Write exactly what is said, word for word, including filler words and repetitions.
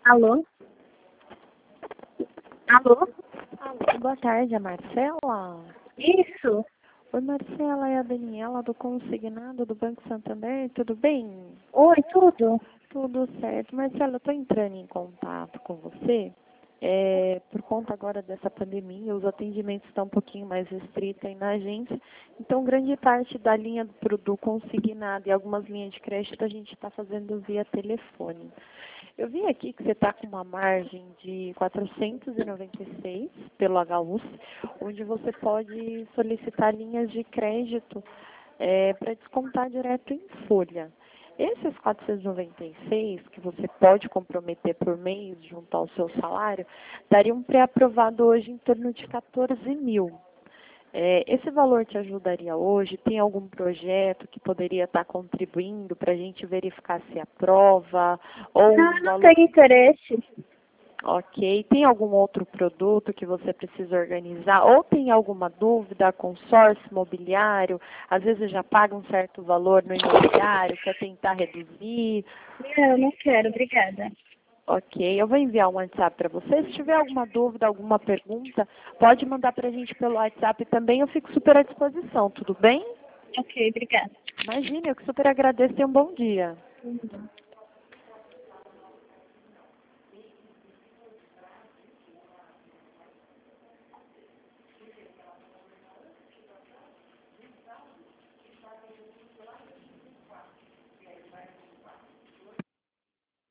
Alô? Alô? Alô, boa tarde, a Marcela. Isso? Oi, Marcela, é a Daniela do Consignado do Banco Santander, tudo bem? Oi, tudo? Tudo certo. Marcela, eu estou entrando em contato com você. É, por conta agora dessa pandemia, os atendimentos estão um pouquinho mais restritos aí na agência, então grande parte da linha do, do consignado e algumas linhas de crédito a gente está fazendo via telefone. Eu vi aqui que você está com uma margem de quatrocentos e noventa e seis pelo H U S, onde você pode solicitar linhas de crédito é, para descontar direto em folha. Esses quatrocentos e noventa e seis que você pode comprometer por mês junto ao seu salário, daria um pré-aprovado hoje em torno de quatorze mil. É, esse valor te ajudaria hoje? Tem algum projeto que poderia estar contribuindo para a gente verificar se aprova? Ou Não, um eu não valor... tenho interesse. Ok. Tem algum outro produto que você precisa organizar? Ou tem alguma dúvida, consórcio imobiliário? Às vezes já paga um certo valor no imobiliário, quer tentar reduzir? Não, não quero, obrigada. Ok, eu vou enviar um WhatsApp para você. Se tiver alguma dúvida, alguma pergunta, pode mandar para a gente pelo WhatsApp também. Eu fico super à disposição, tudo bem? Ok, obrigada. Imagina, eu que super agradeço e um bom dia. Uhum.